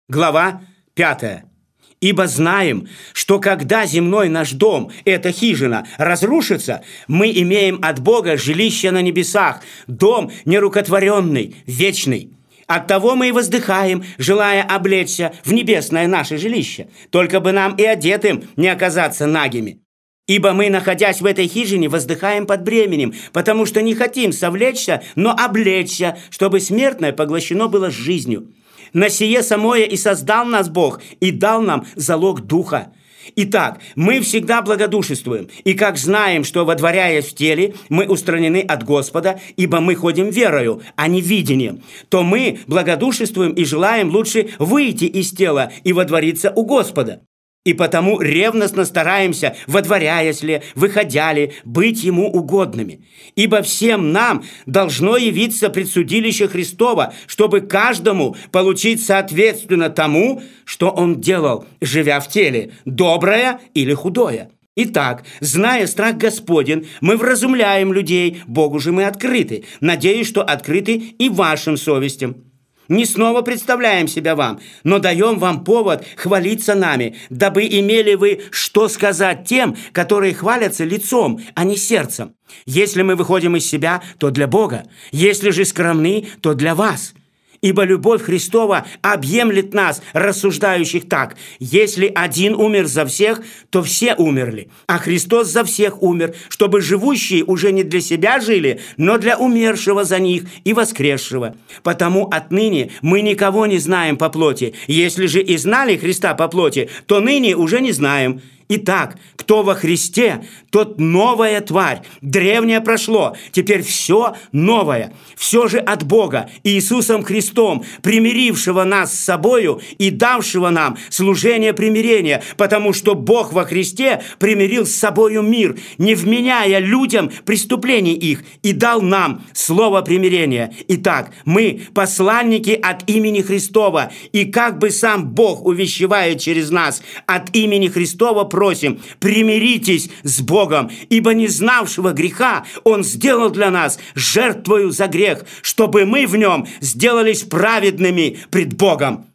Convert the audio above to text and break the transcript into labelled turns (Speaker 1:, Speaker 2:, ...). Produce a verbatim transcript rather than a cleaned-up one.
Speaker 1: Глава пятая. «Ибо знаем, что когда земной наш дом, эта хижина, разрушится, мы имеем от Бога жилище на небесах, дом нерукотворенный, вечный. Оттого мы и воздыхаем, желая облечься в небесное наше жилище, только бы нам и одетым не оказаться нагими. Ибо мы, находясь в этой хижине, воздыхаем под бременем, потому что не хотим совлечься, но облечься, чтобы смертное поглощено было жизнью. На сие самое и создал нас Бог, и дал нам залог Духа. Итак, мы всегда благодушествуем, и как знаем, что, водворяясь в теле, мы устранены от Господа, ибо мы ходим верою, а не видением, то мы благодушествуем и желаем лучше выйти из тела и водвориться у Господа. И потому ревностно стараемся, водворяясь ли, выходя ли, быть Ему угодными. Ибо всем нам должно явиться предсудилище Христово, чтобы каждому получить соответственно тому, что он делал, живя в теле, доброе или худое. Итак, зная страх Господень, мы вразумляем людей, Богу же мы открыты, надеюсь, что открыты и вашим совестям. Не снова представляем себя вам, но даем вам повод хвалиться нами, дабы имели вы что сказать тем, которые хвалятся лицом, а не сердцем. Если мы выходим из себя, то для Бога, если же скромны, то для вас. Ибо любовь Христова объемлет нас, рассуждающих так: если один умер за всех, то все умерли, а Христос за всех умер, чтобы живущие уже не для себя жили, но для умершего за них и воскресшего. Потому отныне мы никого не знаем по плоти. Если же и знали Христа по плоти, то ныне уже не знаем. Итак, кто во Христе, тот новая тварь. Древнее прошло, теперь все новое. Все же от Бога, Иисусом Христом, примирившего нас с собою и давшего нам служение примирения, потому что Бог во Христе примирил с собою мир, не вменяя людям преступлений их, и дал нам слово примирения. Итак, мы посланники от имени Христова, и как бы сам Бог увещевает через нас от имени Христова, просим, примиритесь с Богом, ибо не знавшего греха Он сделал для нас жертвою за грех, чтобы мы в нем сделались праведными пред Богом.